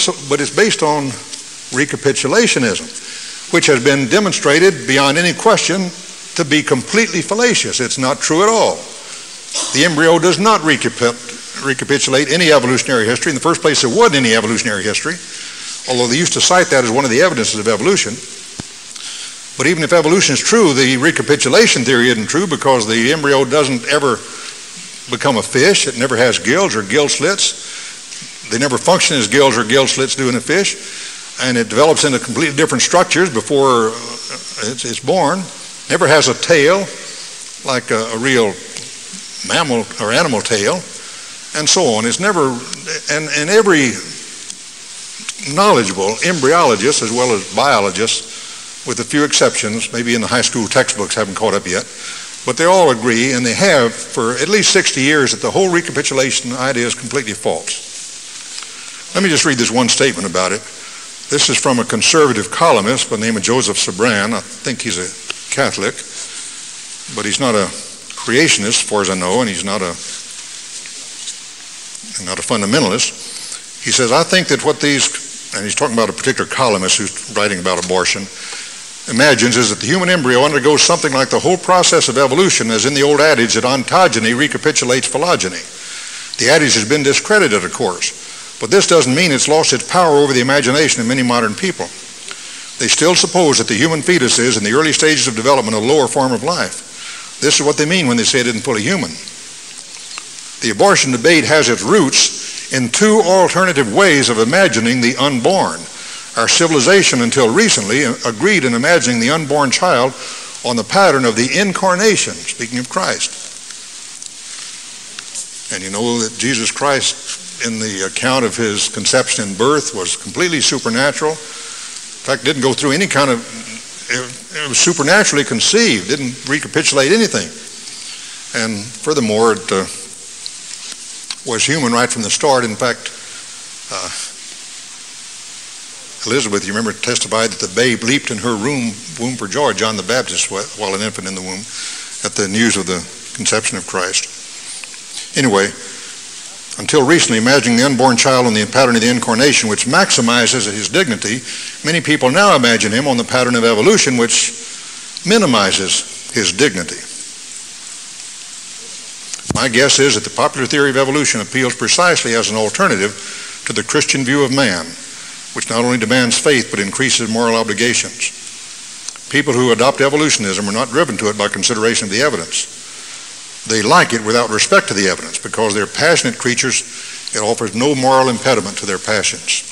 but it's based on recapitulationism, which has been demonstrated beyond any question to be completely fallacious. It's not true at all. The embryo does not recapitulate any evolutionary history. In the first place, there wasn't any evolutionary history, although they used to cite that as one of the evidences of evolution. But even if evolution is true, the recapitulation theory isn't true, because the embryo doesn't ever become a fish. It never has gills or gill slits. They never function as gills or gill slits do in a fish, and it develops into completely different structures before it's born. Never has a tail like a real mammal or animal tail, and so on. It's never, and every knowledgeable embryologist as well as biologist, with a few exceptions, maybe in the high school textbooks haven't caught up yet, but they all agree, and they have for at least 60 years, that the whole recapitulation idea is completely false. Let me just read this one statement about it. This is from a conservative columnist by the name of Joseph Sabran. I think he's a Catholic, but he's not a creationist, as far as I know, and he's not a fundamentalist. He says, I think that what these, and he's talking about a particular columnist who's writing about abortion, imagines is that the human embryo undergoes something like the whole process of evolution, as in the old adage that ontogeny recapitulates phylogeny. The adage has been discredited, of course, but this doesn't mean it's lost its power over the imagination of many modern people. They still suppose that the human fetus is, in the early stages of development, a lower form of life. This is what they mean when they say it isn't fully human. The abortion debate has its roots in two alternative ways of imagining the unborn. Our civilization, until recently, agreed in imagining the unborn child on the pattern of the incarnation, speaking of Christ. And you know that Jesus Christ, in the account of his conception and birth, was completely supernatural. In fact, didn't go through any kind of, it was supernaturally conceived, didn't recapitulate anything. And furthermore, it was human right from the start. In fact, Elizabeth, you remember, testified that the babe leaped in her womb for joy, John the Baptist, while an infant in the womb, at the news of the conception of Christ. Anyway, until recently, imagining the unborn child on the pattern of the incarnation, which maximizes his dignity, many people now imagine him on the pattern of evolution, which minimizes his dignity. My guess is that the popular theory of evolution appeals precisely as an alternative to the Christian view of man, which not only demands faith but increases moral obligations. People who adopt evolutionism are not driven to it by consideration of the evidence. They like it without respect to the evidence. Because they're passionate creatures, it offers no moral impediment to their passions.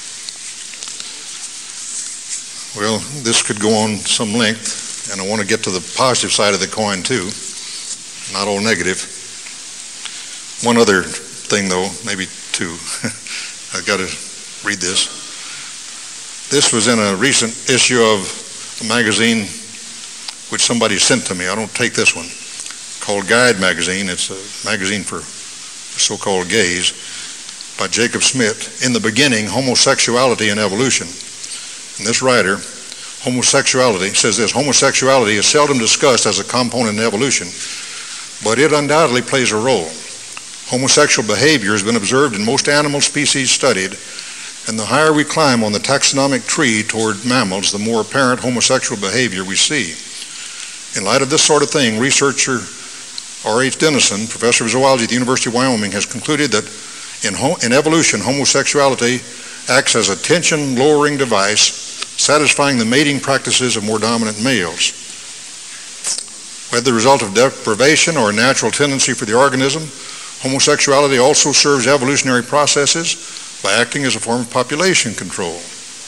Well, this could go on some length, and I want to get to the positive side of the coin too, not all negative. One other thing though, maybe two. I've got to read this. This was in a recent issue of a magazine which somebody sent to me. I don't take this one, called Guide Magazine. It's a magazine for so-called gays, by Jacob Smith. In the beginning, homosexuality and evolution. And this writer, homosexuality, says this: homosexuality is seldom discussed as a component in evolution, but it undoubtedly plays a role. Homosexual behavior has been observed in most animal species studied, and the higher we climb on the taxonomic tree toward mammals, the more apparent homosexual behavior we see. In light of this sort of thing, researcher R.H. Dennison, professor of zoology at the University of Wyoming, has concluded that in evolution, homosexuality acts as a tension-lowering device, satisfying the mating practices of more dominant males. Whether the result of deprivation or a natural tendency for the organism, homosexuality also serves evolutionary processes by acting as a form of population control.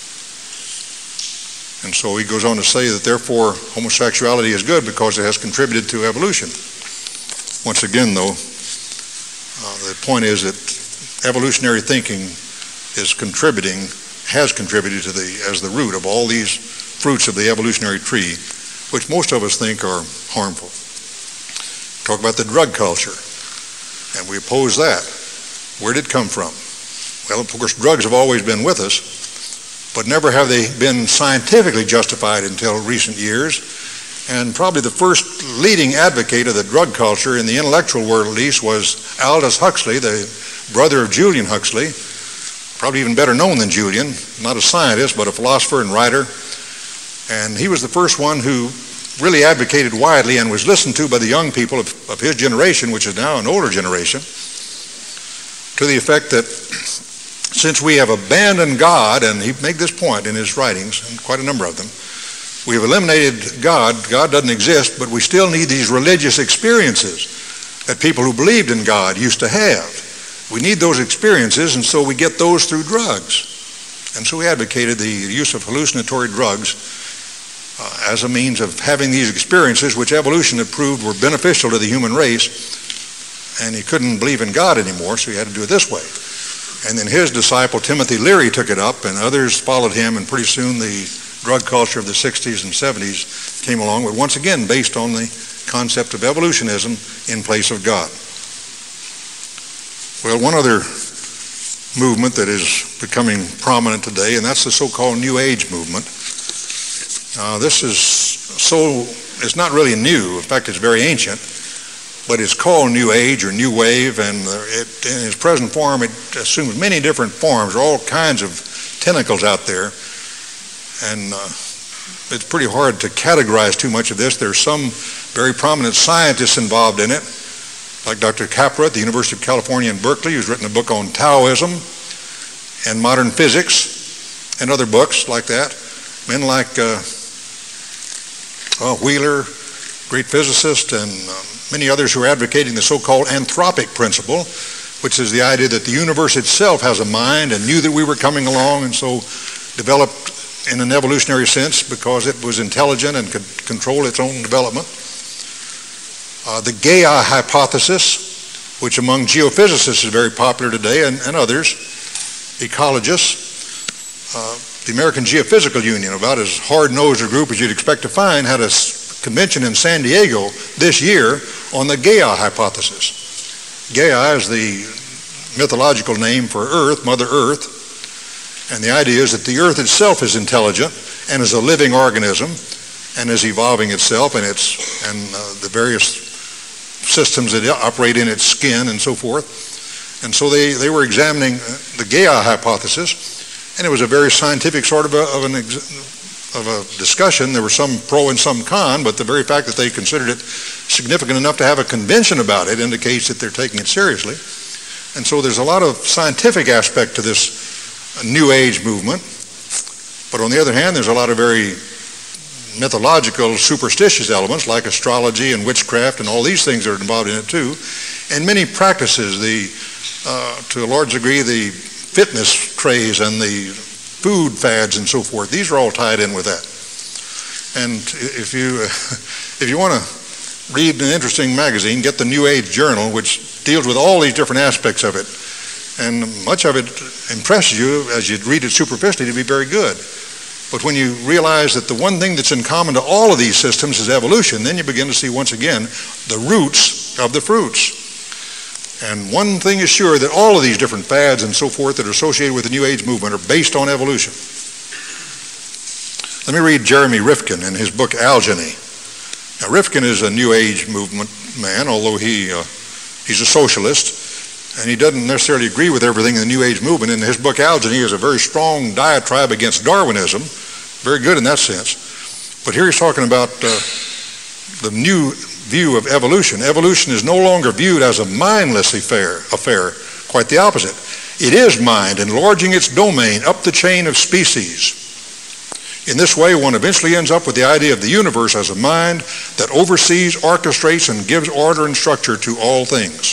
And so he goes on to say that therefore homosexuality is good because it has contributed to evolution. Once again though, the point is that evolutionary thinking is contributing, has contributed to as the root of all these fruits of the evolutionary tree, which most of us think are harmful. Talk about the drug culture, and we oppose that. Where did it come from? Well, of course, drugs have always been with us, but never have they been scientifically justified until recent years. And probably the first leading advocate of the drug culture in the intellectual world, at least, was Aldous Huxley, the brother of Julian Huxley, probably even better known than Julian, not a scientist, but a philosopher and writer. And he was the first one who really advocated widely and was listened to by the young people of his generation, which is now an older generation, to the effect that since we have abandoned God, and he made this point in his writings, and quite a number of them, we have eliminated God. God doesn't exist, but we still need these religious experiences that people who believed in God used to have. We need those experiences, and so we get those through drugs. And so we advocated the use of hallucinatory drugs as a means of having these experiences, which evolution had proved were beneficial to the human race. And he couldn't believe in God anymore, so he had to do it this way. And then his disciple, Timothy Leary, took it up, and others followed him, and pretty soon the drug culture of the 60s and 70s came along, but once again based on the concept of evolutionism in place of God. Well, one other movement that is becoming prominent today, and that's the so-called New Age movement. It's not really new. In fact, it's very ancient, but it's called New Age or New Wave, and in its present form, it assumes many different forms, all kinds of tentacles out there, and it's pretty hard to categorize too much of this. There's some very prominent scientists involved in it, like Dr. Capra at the University of California in Berkeley, who's written a book on Taoism and modern physics, and other books like that. Men like Wheeler, great physicist, and many others who are advocating the so-called anthropic principle, which is the idea that the universe itself has a mind and knew that we were coming along, and so developed in an evolutionary sense because it was intelligent and could control its own development. The Gaia hypothesis, which among geophysicists is very popular today, and others, ecologists. The American Geophysical Union, about as hard-nosed a group as you'd expect to find, had a convention in San Diego this year on the Gaia hypothesis. Gaia is the mythological name for Earth, Mother Earth, and the idea is that the Earth itself is intelligent and is a living organism and is evolving itself and the various systems that operate in its skin and so forth. And so they were examining the Gaia hypothesis, and it was a very scientific sort of a discussion. There were some pro and some con, but the very fact that they considered it significant enough to have a convention about it indicates that they're taking it seriously. And so there's a lot of scientific aspect to this New Age movement, but on the other hand, there's a lot of very mythological, superstitious elements like astrology and witchcraft and all these things that are involved in it too, and many practices, to a large degree, the fitness craze and the food fads and so forth. These are all tied in with that. And if you want to read an interesting magazine, get the New Age Journal, which deals with all these different aspects of it. And much of it impresses you as you read it superficially to be very good. But when you realize that the one thing that's in common to all of these systems is evolution, then you begin to see once again the roots of the fruits. And one thing is sure, that all of these different fads and so forth that are associated with the New Age movement are based on evolution. Let me read Jeremy Rifkin in his book Algeny. Now, Rifkin is a New Age movement man, although he's a socialist, and he doesn't necessarily agree with everything in the New Age movement. In his book Algeny is a very strong diatribe against Darwinism, very good in that sense. But here he's talking about the new view of evolution. Evolution is no longer viewed as a mindless affair, quite the opposite. It is mind enlarging its domain up the chain of species. In this way, one eventually ends up with the idea of the universe as a mind that oversees, orchestrates, and gives order and structure to all things.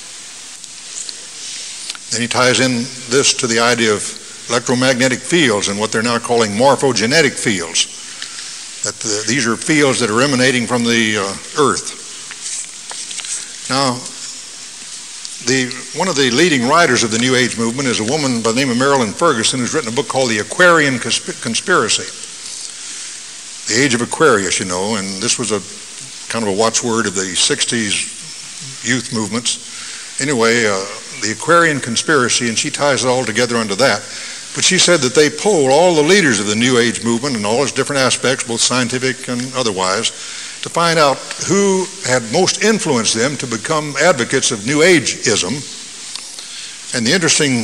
Then he ties in this to the idea of electromagnetic fields and what they're now calling morphogenetic fields. That these are fields that are emanating from the earth. Now, one of the leading writers of the New Age movement is a woman by the name of Marilyn Ferguson, who's written a book called The Aquarian Conspiracy. The Age of Aquarius, you know, and this was a kind of a watchword of the 60s youth movements. Anyway, the Aquarian Conspiracy, and she ties it all together under that. But she said that they polled all the leaders of the New Age movement and all its different aspects, both scientific and otherwise, to find out who had most influenced them to become advocates of New Ageism. And the interesting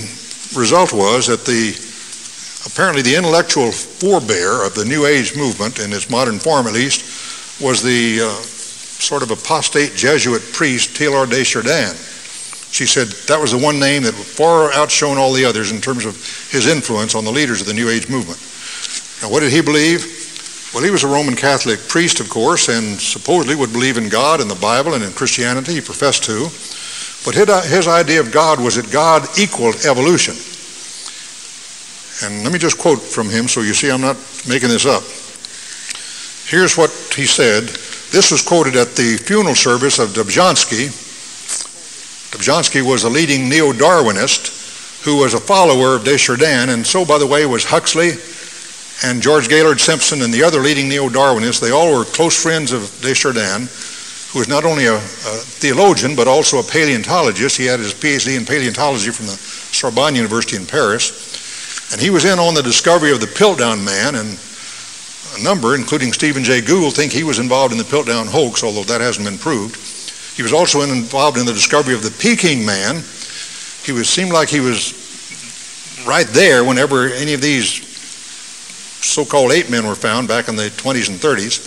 result was that apparently the intellectual forebear of the New Age movement, in its modern form at least, was the sort of apostate Jesuit priest Teilhard de Chardin. She said that was the one name that far outshone all the others in terms of his influence on the leaders of the New Age movement. Now, what did he believe? Well, he was a Roman Catholic priest, of course, and supposedly would believe in God and the Bible and in Christianity. He professed to. But his idea of God was that God equaled evolution. And let me just quote from him so you see I'm not making this up. Here's what he said. This was quoted at the funeral service of Dobzhansky. Dobzhansky was a leading neo-Darwinist who was a follower of Desjardins, and so, by the way, was Huxley and George Gaylord Simpson and the other leading neo-Darwinists. They all were close friends of Desjardins, who was not only a theologian but also a paleontologist. He had his PhD in paleontology from the Sorbonne University in Paris, and he was in on the discovery of the Piltdown man, and a number, including Stephen Jay Gould, think he was involved in the Piltdown hoax, although that hasn't been proved. He was also involved in the discovery of the Peking man. Seemed like he was right there whenever any of these so-called ape men were found back in the 20s and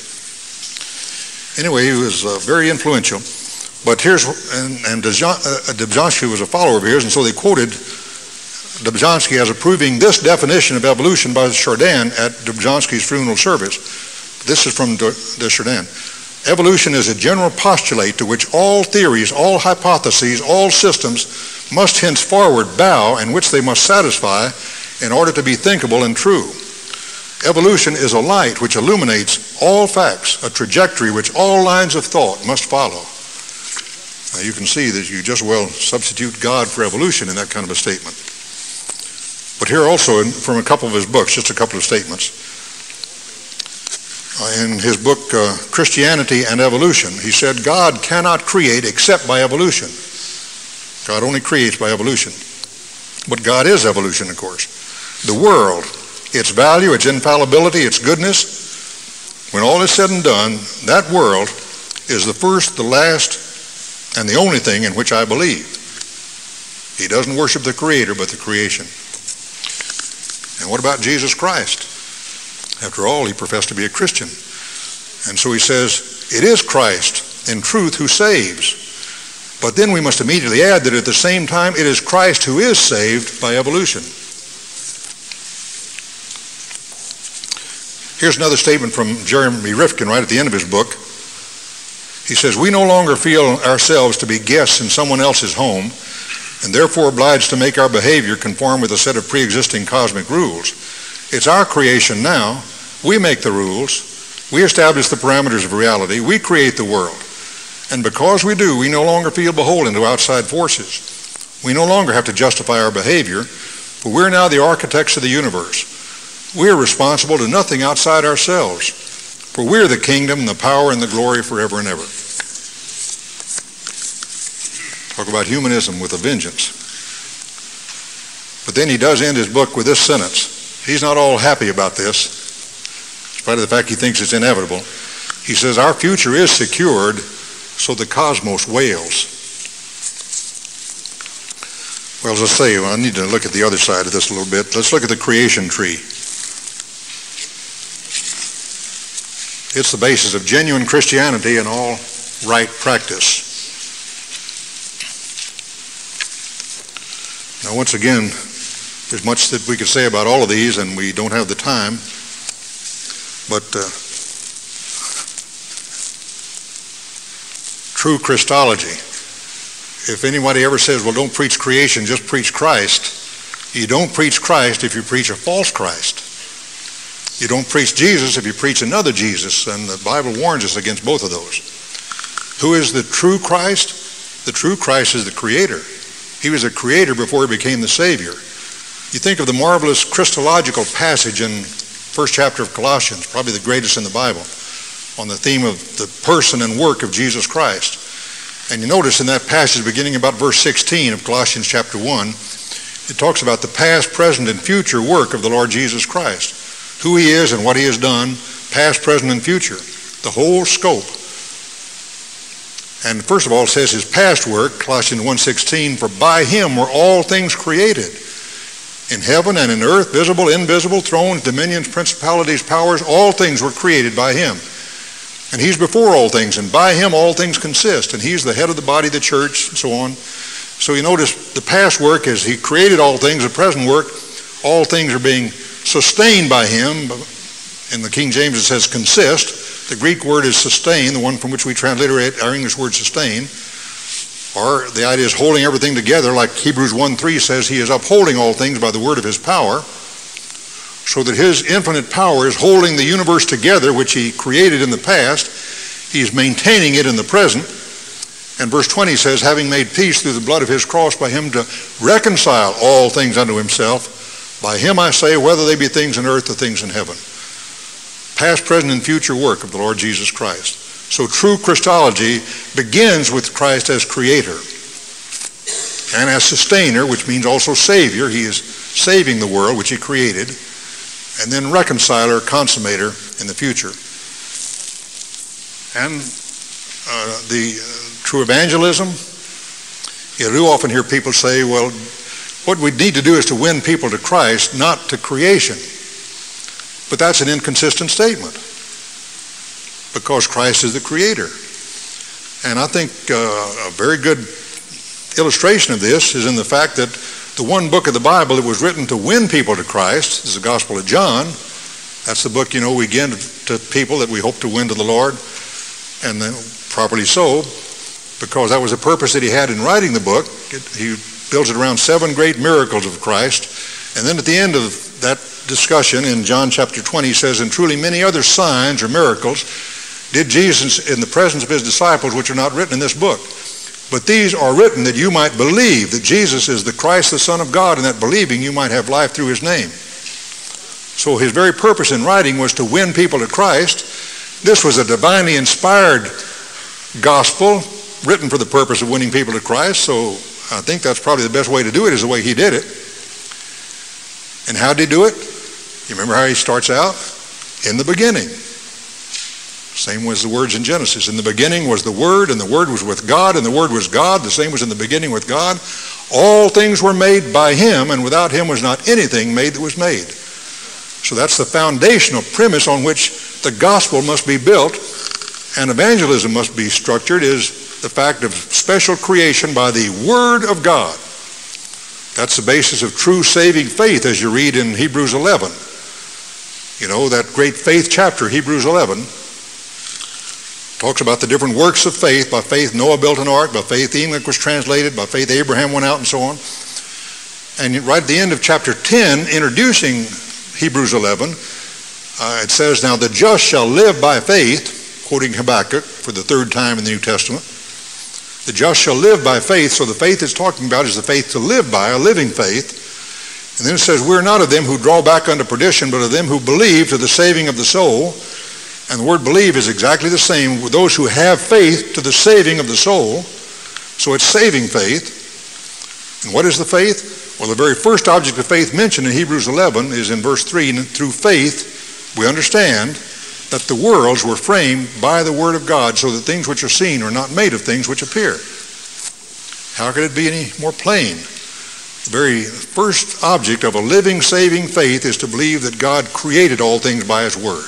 30s. Anyway, he was very influential. But Dobzhansky was a follower of his, and so they quoted Dobzhansky as approving this definition of evolution by Chardin at Dobzhansky's funeral service. This is from Chardin. Evolution is a general postulate to which all theories, all hypotheses, all systems must henceforward bow, and which they must satisfy in order to be thinkable and true. Evolution is a light which illuminates all facts, a trajectory which all lines of thought must follow. Now you can see that you just well substitute God for evolution in that kind of a statement. But here also from a couple of his books, just a couple of statements. In his book, Christianity and Evolution, he said, God cannot create except by evolution. God only creates by evolution. But God is evolution, of course. The world, its value, its infallibility, its goodness, when all is said and done, that world is the first, the last, and the only thing in which I believe. He doesn't worship the Creator, but the creation. And what about Jesus Christ? After all, he professed to be a Christian. And so he says, it is Christ in truth who saves. But then we must immediately add that at the same time, it is Christ who is saved by evolution. Here's another statement from Jeremy Rifkin right at the end of his book. He says, we no longer feel ourselves to be guests in someone else's home, and therefore obliged to make our behavior conform with a set of pre-existing cosmic rules. It's our creation now. We make the rules. We establish the parameters of reality. We create the world. And because we do, we no longer feel beholden to outside forces. We no longer have to justify our behavior, for we're now the architects of the universe. We're responsible to nothing outside ourselves, for we're the kingdom and the power and the glory forever and ever. Talk about humanism with a vengeance. But then he does end his book with this sentence. He's not all happy about this, in spite of the fact he thinks it's inevitable. He says, our future is secured, so the cosmos wails. Well, as I say, I need to look at the other side of this a little bit. Let's look at the creation tree. It's the basis of genuine Christianity and all right practice. Now, once again, there's much that we could say about all of these, and we don't have the time. But true Christology. If anybody ever says, well, don't preach creation, just preach Christ, you don't preach Christ if you preach a false Christ. You don't preach Jesus if you preach another Jesus, and the Bible warns us against both of those. Who is the true Christ? The true Christ is the Creator. He was a creator before he became the Savior. You think of the marvelous Christological passage in first chapter of Colossians, probably the greatest in the Bible, on the theme of the person and work of Jesus Christ. And you notice in that passage, beginning about verse 16 of Colossians chapter 1, it talks about the past, present, and future work of the Lord Jesus Christ. Who he is and what he has done, past, present, and future. The whole scope. And first of all, it says his past work, Colossians 1:16, for by him were all things created, In heaven and in earth, visible, invisible, thrones, dominions, principalities, powers, all things were created by him. And he's before all things, and by him all things consist. And he's the head of the body, the church, and so on. So you notice the past work as he created all things, the present work, all things are being sustained by him. In the King James it says consist. The Greek word is sustain, the one from which we transliterate our English word sustain. Or the idea is holding everything together, like Hebrews 1:3 says, he is upholding all things by the word of his power, so that his infinite power is holding the universe together, which he created in the past. He is maintaining it in the present. And verse 20 says, having made peace through the blood of his cross, by him to reconcile all things unto himself. By him I say, whether they be things in earth or things in heaven. Past, present, and future work of the Lord Jesus Christ. So true Christology begins with Christ as creator and as sustainer, which means also savior. He is saving the world, which he created, and then reconciler, consummator in the future. And the true evangelism, you do often hear people say, well, what we need to do is to win people to Christ, not to creation. But that's an inconsistent statement, because Christ is the creator. And I think a very good illustration of this is in the fact that the one book of the Bible that was written to win people to Christ is the Gospel of John. That's the book, we give to people that we hope to win to the Lord, and then properly so, because that was the purpose that he had in writing the book. He builds it around 7 great miracles of Christ. And then at the end of that discussion in John chapter 20, he says, and truly many other signs or miracles did Jesus in the presence of his disciples, which are not written in this book. But these are written that you might believe that Jesus is the Christ, the Son of God, and that believing you might have life through his name. So his very purpose in writing was to win people to Christ. This was a divinely inspired gospel written for the purpose of winning people to Christ. So I think that's probably the best way to do it, is the way he did it. And how did he do it? You remember how he starts out? In the beginning. Same was the words in Genesis. In the beginning was the Word, and the Word was with God, and the Word was God. The same was in the beginning with God. All things were made by him, and without him was not anything made that was made. So that's the foundational premise on which the gospel must be built and evangelism must be structured, is the fact of special creation by the Word of God. That's the basis of true saving faith, as you read in Hebrews 11. That great faith chapter, Hebrews 11, talks about the different works of faith. By faith Noah built an ark, by faith Enoch was translated, by faith Abraham went out, and so on. And right at the end of chapter 10, introducing Hebrews 11, it says, now the just shall live by faith, quoting Habakkuk for the 3rd time in the New Testament. The just shall live by faith. So the faith it's talking about is the faith to live by, a living faith. And then it says, we're not of them who draw back unto perdition, but of them who believe to the saving of the soul. And the word believe is exactly the same with those who have faith to the saving of the soul. So it's saving faith. And what is the faith? Well, the very first object of faith mentioned in Hebrews 11 is in verse 3. And through faith, we understand that the worlds were framed by the Word of God, so that things which are seen are not made of things which appear. How could it be any more plain? The very first object of a living, saving faith is to believe that God created all things by his Word.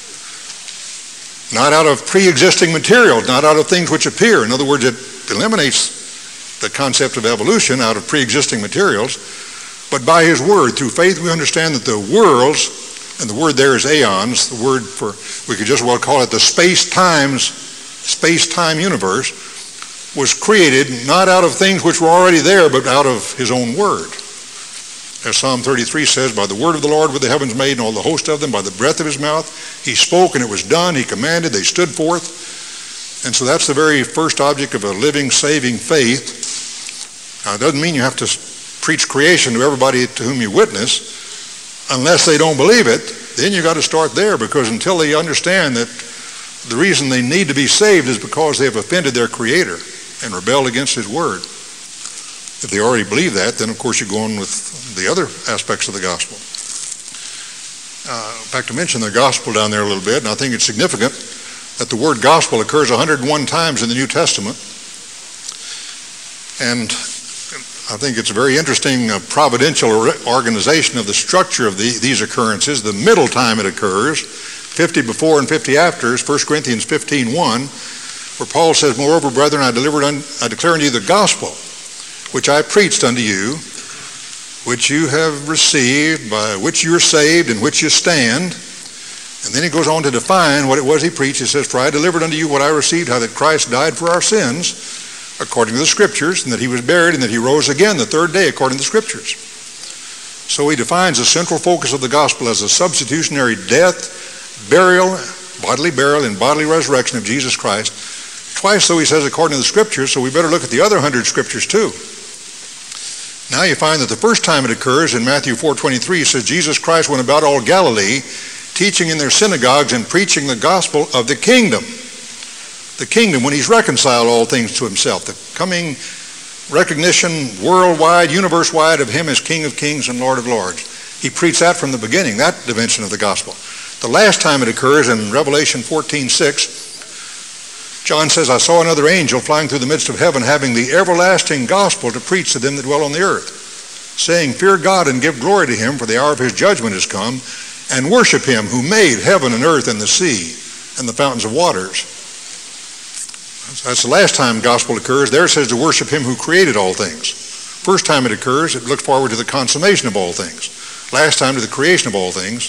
Not out of pre-existing material, not out of things which appear. In other words, it eliminates the concept of evolution out of pre-existing materials, but by his Word. Through faith we understand that the worlds, and the word there is aeons, the word for, we could just well call it the space-time universe, was created not out of things which were already there, but out of his own Word. As Psalm 33 says, by the word of the Lord were the heavens made, and all the host of them, by the breath of his mouth. He spoke, and it was done. He commanded, they stood forth. And so that's the very first object of a living, saving faith. Now, it doesn't mean you have to preach creation to everybody to whom you witness, unless they don't believe it. Then you got to start there, because until they understand that the reason they need to be saved is because they have offended their Creator and rebelled against his Word. If they already believe that, then of course you go on with the other aspects of the gospel. In fact, I mentioned the gospel down there a little bit, and I think it's significant that the word gospel occurs 101 times in the New Testament. And I think it's a very interesting providential organization of the structure of these occurrences. The middle time it occurs, 50 before and 50 after, is 1 Corinthians 15:1, where Paul says, "Moreover, brethren, I declare unto you the gospel, which I preached unto you, which you have received, by which you are saved, in which you stand." And then he goes on to define what it was he preached. He says, "For I delivered unto you what I received, how that Christ died for our sins, according to the Scriptures, and that he was buried, and that he rose again the third day, according to the Scriptures." So he defines the central focus of the gospel as a substitutionary death, burial, bodily burial, and bodily resurrection of Jesus Christ. Twice, though, he says, according to the Scriptures, so we better look at the other 100 Scriptures too. Now you find that the first time it occurs in Matthew 4:23, it says, "Jesus Christ went about all Galilee, teaching in their synagogues and preaching the gospel of the kingdom." The kingdom, when he's reconciled all things to himself, the coming recognition worldwide, universe-wide of him as King of kings and Lord of lords. He preached that from the beginning, that dimension of the gospel. The last time it occurs in Revelation 14:6, John says, "I saw another angel flying through the midst of heaven, having the everlasting gospel to preach to them that dwell on the earth, saying, Fear God and give glory to him, for the hour of his judgment is come, and worship him who made heaven and earth and the sea and the fountains of waters." That's the last time gospel occurs. There it says to worship him who created all things. First time it occurs, it looks forward to the consummation of all things. Last time to the creation of all things.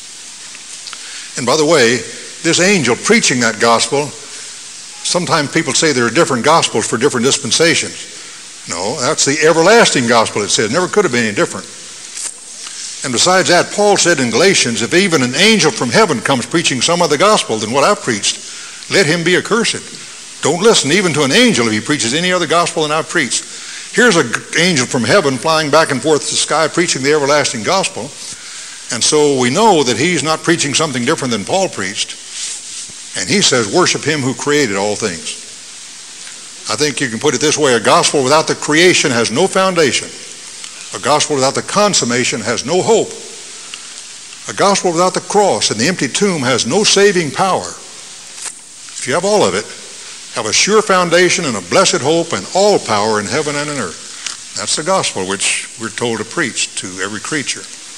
And by the way, this angel preaching that gospel, sometimes people say there are different gospels for different dispensations. No, that's the everlasting gospel, it says. Never could have been any different. And besides that, Paul said in Galatians, "If even an angel from heaven comes preaching some other gospel than what I've preached, let him be accursed." Don't listen even to an angel if he preaches any other gospel than I've preached. Here's an angel from heaven flying back and forth to the sky preaching the everlasting gospel. And so we know that he's not preaching something different than Paul preached. And he says, worship him who created all things. I think you can put it this way: a gospel without the creation has no foundation. A gospel without the consummation has no hope. A gospel without the cross and the empty tomb has no saving power. If you have all of it, have a sure foundation and a blessed hope and all power in heaven and in earth. That's the gospel which we're told to preach to every creature.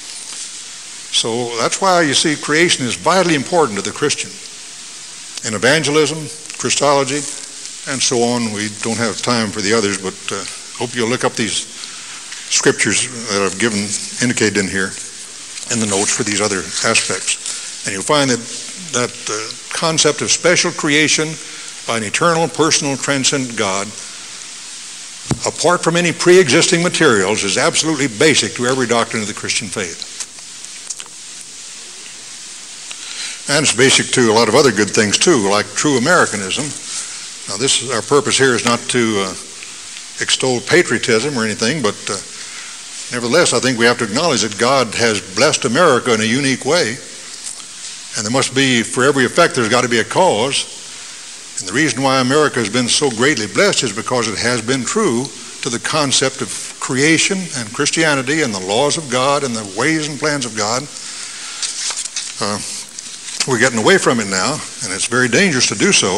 So that's why you see creation is vitally important to the Christian. In evangelism, Christology, and so on. We don't have time for the others, but hope you'll look up these scriptures that I've indicated in here in the notes for these other aspects. And you'll find that concept of special creation by an eternal, personal, transcendent God, apart from any pre-existing materials, is absolutely basic to every doctrine of the Christian faith. And it's basic to a lot of other good things too, like true Americanism. Now our purpose here is not to extol patriotism or anything, but nevertheless I think we have to acknowledge that God has blessed America in a unique way. And there must be, for every effect, there's got to be a cause. And the reason why America has been so greatly blessed is because it has been true to the concept of creation and Christianity and the laws of God and the ways and plans of God. We're getting away from it now, and it's very dangerous to do so.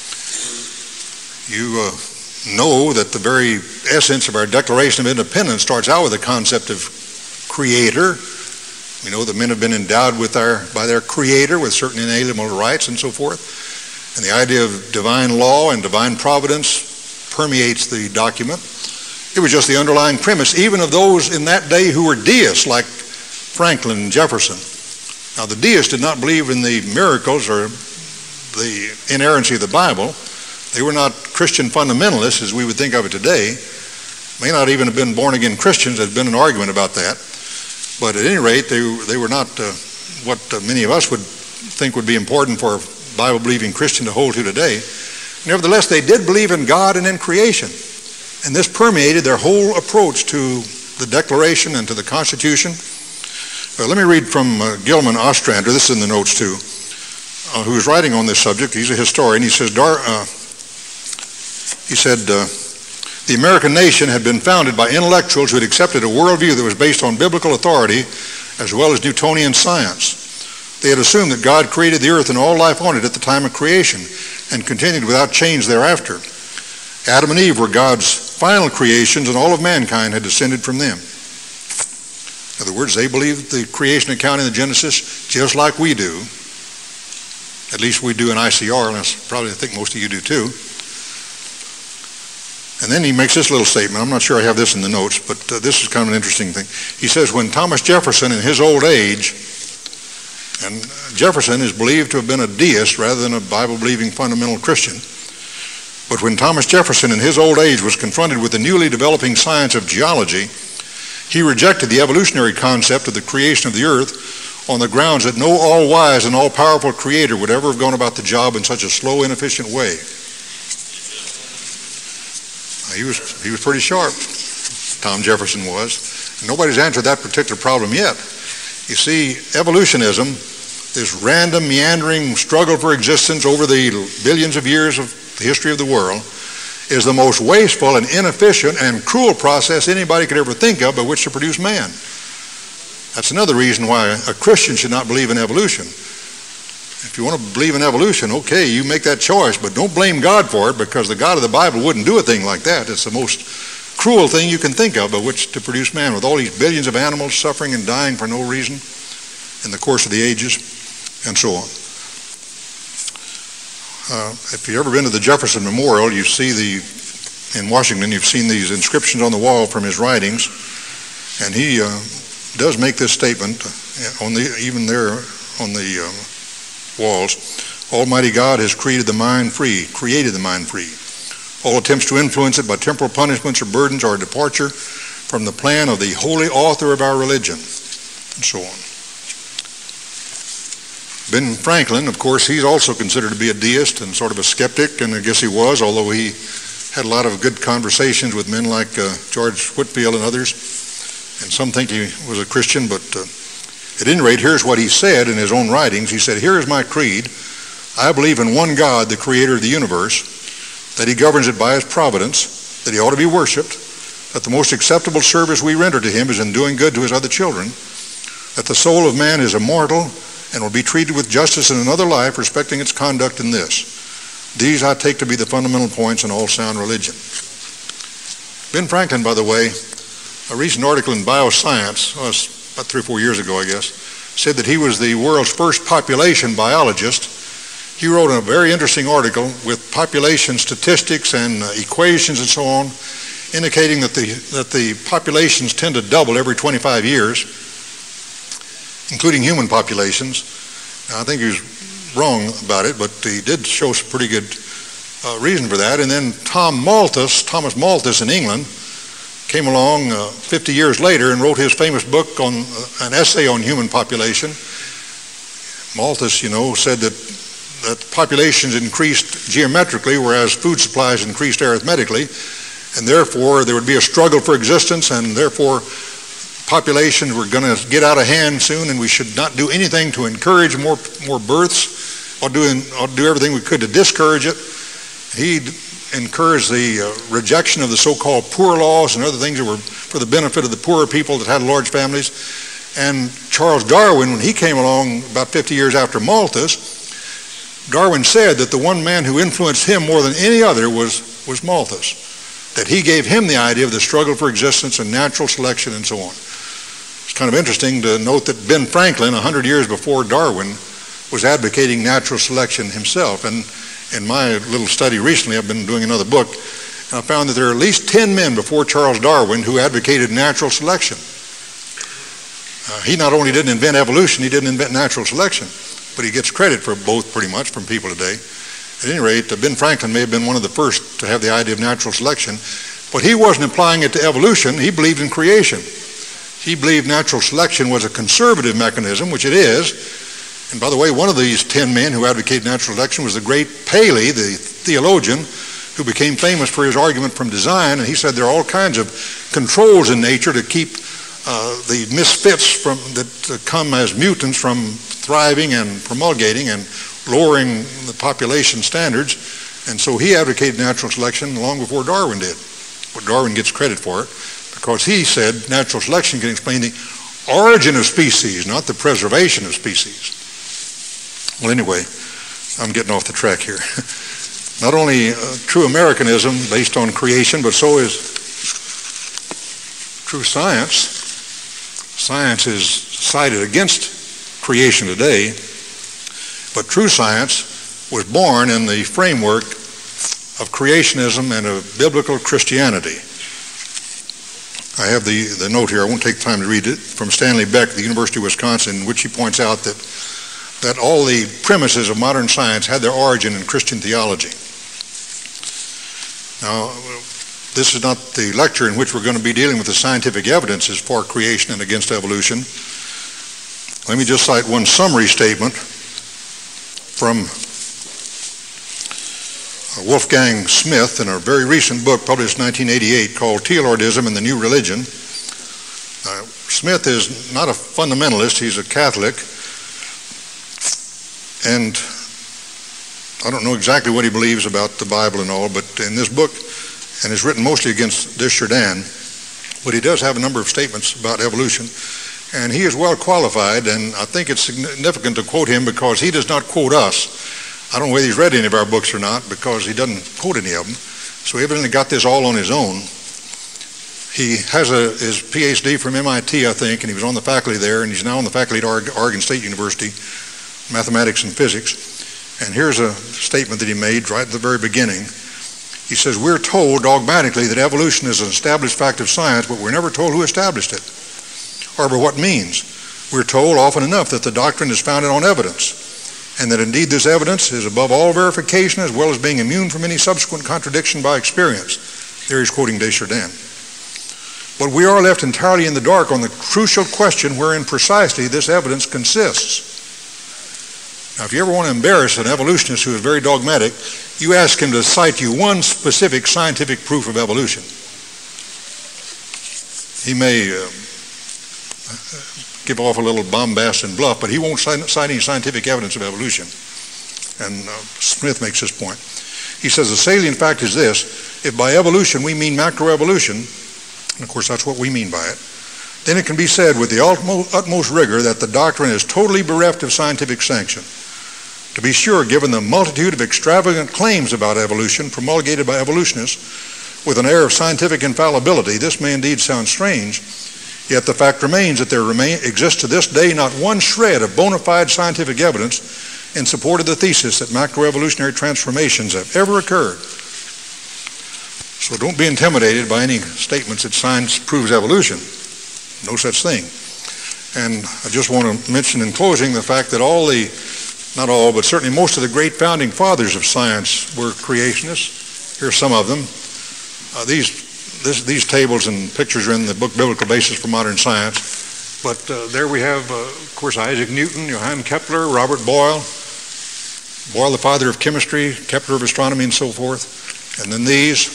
You know that the very essence of our Declaration of Independence starts out with the concept of creator. We know that men have been endowed by their creator with certain inalienable rights and so forth. And the idea of divine law and divine providence permeates the document. It was just the underlying premise, even of those in that day who were deists, like Franklin and Jefferson. Now, the deists did not believe in the miracles or the inerrancy of the Bible. They were not Christian fundamentalists as we would think of it today. May not even have been born-again Christians. There's been an argument about that. But at any rate, they were not what many of us would think would be important for a Bible-believing Christian to hold to today. Nevertheless, they did believe in God and in creation. And this permeated their whole approach to the Declaration and to the Constitution. Let me read from Gilman Ostrander. This is in the notes too, who is writing on this subject. He's a historian. He said, the American nation had been founded by intellectuals who had accepted a worldview that was based on biblical authority as well as Newtonian science. They had assumed that God created the earth and all life on it at the time of creation and continued without change thereafter. Adam and Eve were God's final creations and all of mankind had descended from them. In other words, they believed the creation account in the Genesis just like we do. At least we do in ICR, and I think most of you do too. And then he makes this little statement. I'm not sure I have this in the notes, but this is kind of an interesting thing. He says, when Thomas Jefferson in his old age, and Jefferson is believed to have been a deist rather than a Bible-believing fundamental Christian, but when Thomas Jefferson in his old age was confronted with the newly developing science of geology, he rejected the evolutionary concept of the creation of the earth on the grounds that no all-wise and all-powerful creator would ever have gone about the job in such a slow, inefficient way. He was pretty sharp, Tom Jefferson was. Nobody's answered that particular problem yet. You see, evolutionism, this random, meandering struggle for existence over the billions of years of the history of the world, is the most wasteful and inefficient and cruel process anybody could ever think of by which to produce man. That's another reason why a Christian should not believe in evolution. If you want to believe in evolution, okay, you make that choice, but don't blame God for it, because the God of the Bible wouldn't do a thing like that. It's the most cruel thing you can think of by which to produce man, with all these billions of animals suffering and dying for no reason in the course of the ages, and so on. If you've ever been to the Jefferson Memorial, you see in Washington, you've seen these inscriptions on the wall from his writings, and he does make this statement even there on the walls. Almighty God has created the mind free. All attempts to influence it by temporal punishments or burdens are a departure from the plan of the holy author of our religion, and so on. Ben Franklin, of course, he's also considered to be a deist and sort of a skeptic, and I guess he was, although he had a lot of good conversations with men like George Whitefield and others, and some think he was a Christian, but at any rate, here's what he said in his own writings. He said, "Here is my creed. I believe in one God, the creator of the universe, that he governs it by his providence, that he ought to be worshipped, that the most acceptable service we render to him is in doing good to his other children, that the soul of man is immortal and will be treated with justice in another life, respecting its conduct in this. These I take to be the fundamental points in all sound religion." Ben Franklin, by the way, a recent article in Bioscience, about 3 or 4 years ago, I guess, said that he was the world's first population biologist. He wrote a very interesting article with population statistics and equations and so on, indicating that the populations tend to double every 25 years, including human populations. Now, I think he was wrong about it, but he did show some pretty good reason for that. And then Thomas Malthus in England came along 50 years later and wrote his famous book on an essay on human population. Malthus, said that populations increased geometrically, whereas food supplies increased arithmetically, and therefore there would be a struggle for existence, and therefore populations were going to get out of hand soon, and we should not do anything to encourage more births, or do everything we could to discourage it. He encouraged the rejection of the so-called poor laws and other things that were for the benefit of the poorer people that had large families. And Charles Darwin, when he came along about 50 years after Malthus, Darwin said that the one man who influenced him more than any other was Malthus, that he gave him the idea of the struggle for existence and natural selection and so on. It's kind of interesting to note that Ben Franklin, 100 years before Darwin, was advocating natural selection himself. And in my little study recently, I've been doing another book, and I found that there are at least 10 men before Charles Darwin who advocated natural selection. He not only didn't invent evolution, he didn't invent natural selection, but he gets credit for both pretty much from people today. At any rate, Ben Franklin may have been one of the first to have the idea of natural selection, but he wasn't applying it to evolution. He believed in creation. He believed natural selection was a conservative mechanism, which it is. And by the way, one of these 10 men who advocated natural selection was the great Paley, the theologian, who became famous for his argument from design. And he said there are all kinds of controls in nature to keep the misfits that come as mutants from thriving and promulgating and lowering the population standards. And so he advocated natural selection long before Darwin did. But Darwin gets credit for it because he said natural selection can explain the origin of species, not the preservation of species. Well, anyway, I'm getting off the track here. Not only true Americanism based on creation, but so is true science is cited against creation today, but true science was born in the framework of creationism and of biblical Christianity. I have the note here. I won't take time to read it, from Stanley Beck, the University of Wisconsin, in which he points out that all the premises of modern science had their origin in Christian theology. Now, this is not the lecture in which we're going to be dealing with the scientific evidences for creation and against evolution. Let me just cite one summary statement from Wolfgang Smith in a very recent book published in 1988 called Teilhardism and the New Religion. Smith is not a fundamentalist, he's a Catholic, and I don't know exactly what he believes about the Bible and all, but in this book, and it's written mostly against Desjardins, but he does have a number of statements about evolution, and he is well qualified, and I think it's significant to quote him because he does not quote us. I don't know whether he's read any of our books or not because he doesn't quote any of them, so he evidently got this all on his own. He has his PhD from MIT, I think, and he was on the faculty there, and he's now on the faculty at Oregon State University, mathematics and physics. And here's a statement that he made right at the very beginning. He says, "We're told dogmatically that evolution is an established fact of science, but we're never told who established it, or by what means. We're told often enough that the doctrine is founded on evidence, and that indeed this evidence is above all verification as well as being immune from any subsequent contradiction by experience." There he's quoting Desjardins. "But we are left entirely in the dark on the crucial question wherein precisely this evidence consists." Now, if you ever want to embarrass an evolutionist who is very dogmatic, you ask him to cite you one specific scientific proof of evolution. He may give off a little bombast and bluff, but he won't cite any scientific evidence of evolution. And Smith makes this point. He says, "The salient fact is this: if by evolution we mean macroevolution," and of course that's what we mean by it, "then it can be said with the utmost rigor that the doctrine is totally bereft of scientific sanction. To be sure, given the multitude of extravagant claims about evolution promulgated by evolutionists with an air of scientific infallibility, this may indeed sound strange, yet the fact remains that there exists to this day not one shred of bona fide scientific evidence in support of the thesis that macroevolutionary transformations have ever occurred." So don't be intimidated by any statements that science proves evolution. No such thing. And I just want to mention in closing the fact that not all, but certainly most of the great founding fathers of science were creationists. Here are some of them. These tables and pictures are in the book Biblical Basis for Modern Science. But there we have, of course, Isaac Newton, Johann Kepler, Robert Boyle, the father of chemistry, Kepler of astronomy, and so forth. And then these.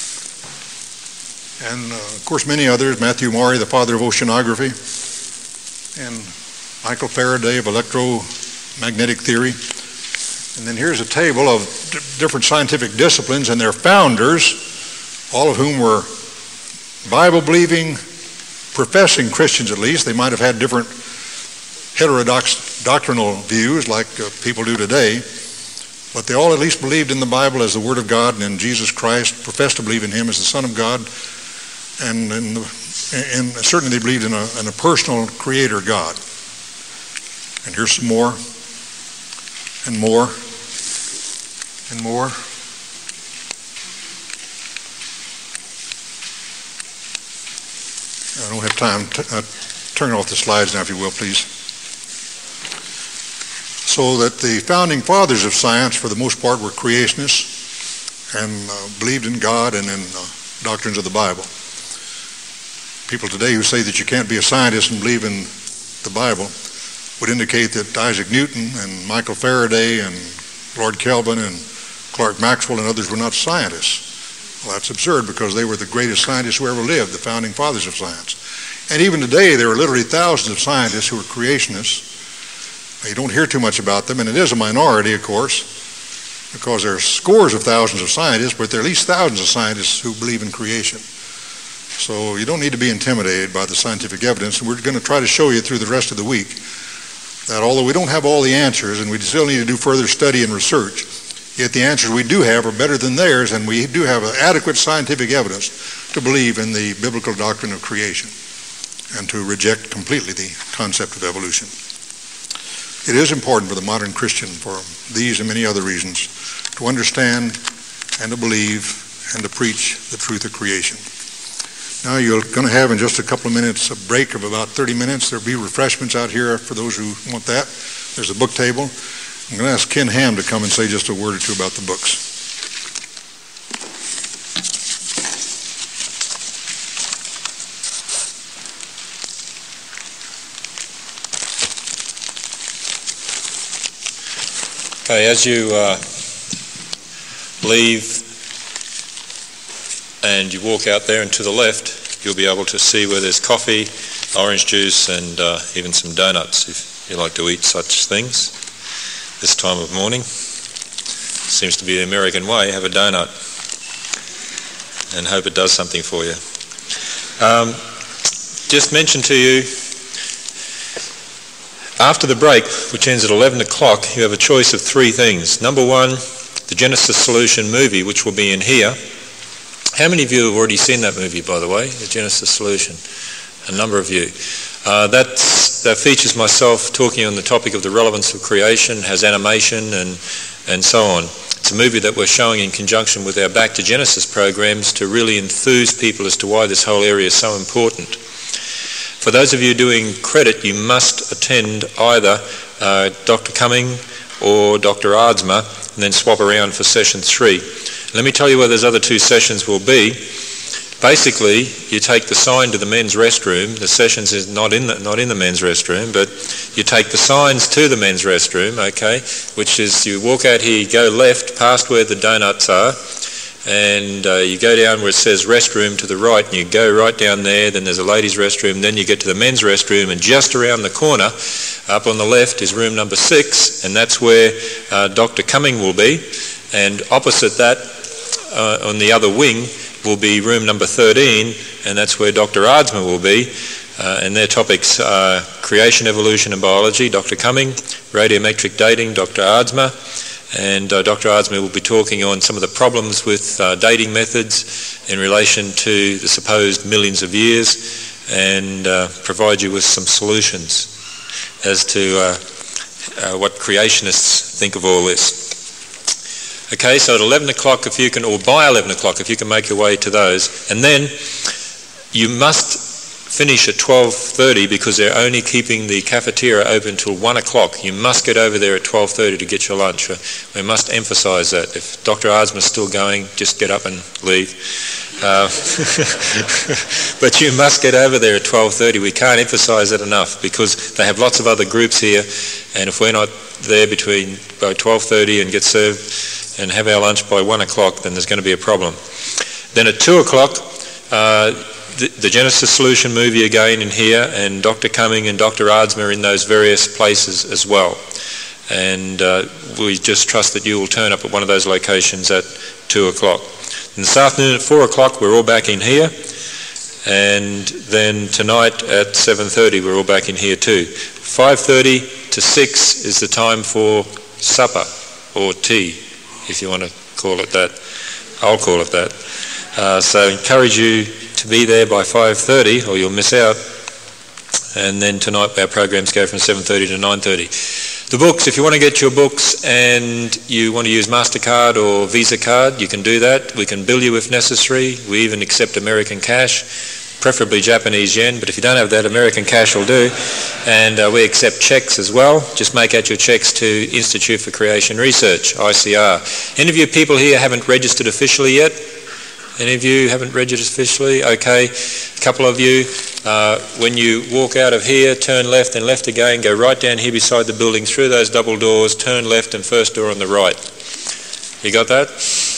And, of course, many others, Matthew Maury, the father of oceanography, and Michael Faraday of electromagnetic theory. And then here's a table of different scientific disciplines and their founders, all of whom were Bible-believing, professing Christians at least. They might have had different heterodox doctrinal views like people do today, but they all at least believed in the Bible as the Word of God and in Jesus Christ, professed to believe in Him as the Son of God, and certainly they believed in a personal creator God. And here's some more, and more, and more. I don't have time. Turn off the slides now, if you will, please. So that the founding fathers of science, for the most part, were creationists and believed in God and in doctrines of the Bible. People today who say that you can't be a scientist and believe in the Bible would indicate that Isaac Newton and Michael Faraday and Lord Kelvin and Clerk Maxwell and others were not scientists. Well, that's absurd because they were the greatest scientists who ever lived, the founding fathers of science. And even today, there are literally thousands of scientists who are creationists. You don't hear too much about them, and it is a minority, of course, because there are scores of thousands of scientists, but there are at least thousands of scientists who believe in creation. So you don't need to be intimidated by the scientific evidence, and we're going to try to show you through the rest of the week that although we don't have all the answers, and we still need to do further study and research, yet the answers we do have are better than theirs, and we do have adequate scientific evidence to believe in the biblical doctrine of creation. and to reject completely the concept of evolution. It is important for the modern Christian, for these and many other reasons, to understand and to believe and to preach the truth of creation. Now you're going to have in just a couple of minutes a break of about 30 minutes. There'll be refreshments out here for those who want that. There's a book table. I'm going to ask Ken Ham to come and say just a word or two about the books. Okay, as you leave and you walk out there and to the left, you'll be able to see where there's coffee, orange juice, and even some donuts if you like to eat such things this time of morning. Seems to be the American way. Have a donut and hope it does something for you. Just mention to you, after the break, which ends at 11 o'clock, you have a choice of three things. Number one, the Genesis Solution movie, which will be in here. How many of you have already seen that movie, by the way, the Genesis Solution? A number of you. That features myself talking on the topic of the relevance of creation, has animation and so on. It's a movie that we're showing in conjunction with our Back to Genesis programs to really enthuse people as to why this whole area is so important. For those of you doing credit, you must attend either Dr. Cumming or Dr. Aardsma and then swap around for session 3. Let me tell you where those other two sessions will be. Basically, you take the sign to the men's restroom. The sessions is not in the men's restroom, but you take the signs to the men's restroom, okay, which is you walk out here, you go left past where the donuts are, and you go down where it says restroom to the right, and you go right down there, then there's a ladies' restroom, then you get to the men's restroom, and just around the corner, up on the left, is room number 6, and that's where Dr. Cumming will be, and opposite that, on the other wing, will be room number 13, and that's where Dr. Aardsma will be, and their topics are creation, evolution and biology, Dr. Cumming, radiometric dating, Dr. Aardsma, and Dr. Aardsma will be talking on some of the problems with dating methods in relation to the supposed millions of years, and provide you with some solutions as to what creationists think of all this. Okay, so at 11 o'clock if you can, or by 11 o'clock if you can make your way to those. And then you must finish at 12:30 because they're only keeping the cafeteria open till 1 o'clock. You must get over there at 12:30 to get your lunch. We must emphasise that. If Dr. Aardsma is still going, just get up and leave. But you must get over there at 12:30. We can't emphasise it enough because they have lots of other groups here, and if we're not there by 12:30 and get served and have our lunch by 1 o'clock, then there's going to be a problem. Then at 2 o'clock, the Genesis Solution movie again in here, and Dr. Cumming and Dr. Aardsma are in those various places as well. And we just trust that you will turn up at one of those locations at 2 o'clock. And this afternoon at 4 o'clock, we're all back in here. And then tonight at 7:30, we're all back in here too. 5:30 to 6 is the time for supper, or tea, if you want to call it that. I'll call it that. So I encourage you to be there by 5:30 or you'll miss out. And then tonight our programs go from 7:30 to 9:30. The books, if you want to get your books and you want to use MasterCard or Visa card, you can do that. We can bill you if necessary. We even accept American cash, preferably Japanese yen, but if you don't have that, American cash will do. And we accept checks as well. Just make out your checks to Institute for Creation Research, ICR. Any of you people here haven't registered officially yet? Any of you haven't registered officially? Okay. A couple of you, when you walk out of here, turn left and left again, go right down here beside the building, through those double doors, turn left and first door on the right. You got that?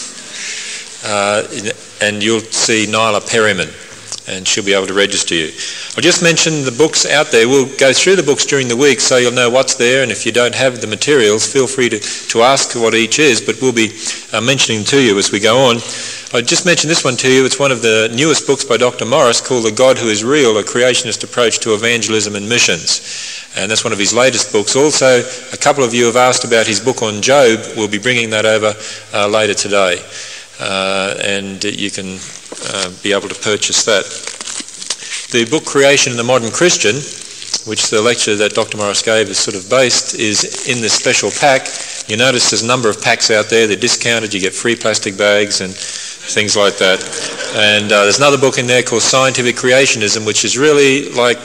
And you'll see Nyla Perryman, and she'll be able to register you. I'll just mention the books out there. We'll go through the books during the week so you'll know what's there, and if you don't have the materials, feel free to ask what each is, but we'll be mentioning to you as we go on. I just mentioned this one to you. It's one of the newest books by Dr. Morris called The God Who Is Real, A Creationist Approach to Evangelism and Missions. And that's one of his latest books. Also, a couple of you have asked about his book on Job. We'll be bringing that over later today. And you can be able to purchase that. The book Creation and the Modern Christian, which the lecture that Dr. Morris gave is sort of based, is in this special pack. You notice there's a number of packs out there. They're discounted. You get free plastic bags and things like that. And there's another book in there called Scientific Creationism, which is really like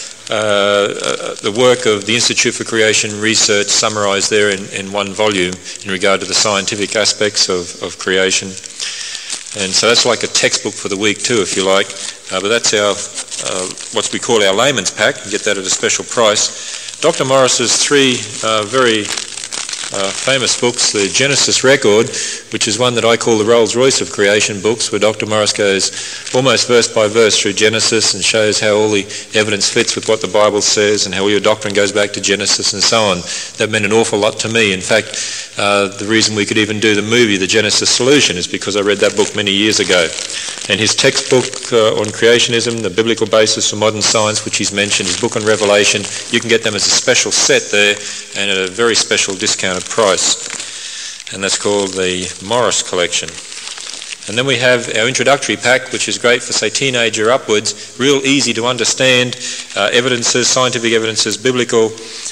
the work of the Institute for Creation Research summarised there in one volume in regard to the scientific aspects of creation. And so that's like a textbook for the week too, if you like. But that's our what we call our layman's pack. You get that at a special price. Dr. Morris's three very famous books, the Genesis Record, which is one that I call the Rolls-Royce of creation books, where Dr. Morris goes almost verse by verse through Genesis and shows how all the evidence fits with what the Bible says and how all your doctrine goes back to Genesis and so on. That meant an awful lot to me. In fact, the reason we could even do the movie, The Genesis Solution, is because I read that book many years ago. And his textbook on creationism, the biblical basis for modern science, which he's mentioned, his book on Revelation, you can get them as a special set there and at a very special discounted price. And that's called the Morris Collection. And then we have our introductory pack, which is great for, say, teenager upwards, real easy to understand, evidences, scientific evidences, biblical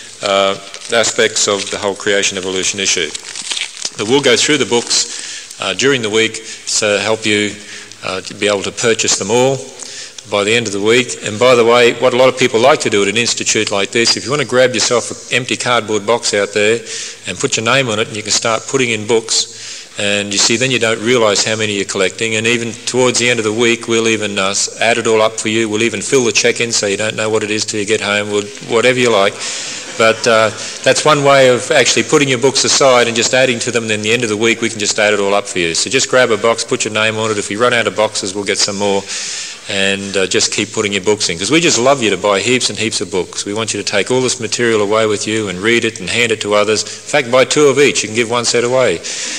aspects of the whole creation evolution issue. But we'll go through the books during the week to help you to be able to purchase them all by the end of the week. And by the way, what a lot of people like to do at an institute like this, if you want to grab yourself an empty cardboard box out there and put your name on it, and you can start putting in books, and you see, then you don't realise how many you're collecting. And even towards the end of the week, we'll even add it all up for you. We'll even fill the check-in so you don't know what it is till you get home, whatever you like. But that's one way of actually putting your books aside and just adding to them, and then at the end of the week we can just add it all up for you. So just grab a box, put your name on it. If we run out of boxes, we'll get some more, and just keep putting your books in, because we just love you to buy heaps and heaps of books. We want you to take all this material away with you and read it and hand it to others. In fact, buy 2 of each. You can give 1 set away.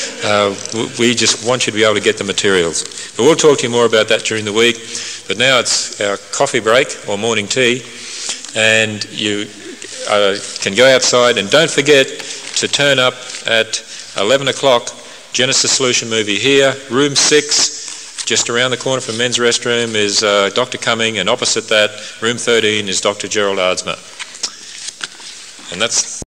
We just want you to be able to get the materials. But we'll talk to you more about that during the week. But now it's our coffee break or morning tea, and you can go outside, and don't forget to turn up at 11 o'clock, Genesis Solution movie here, room 6. Just around the corner from men's restroom is Dr. Cumming, and opposite that, room 13, is Dr. Gerald Ardsma. And that's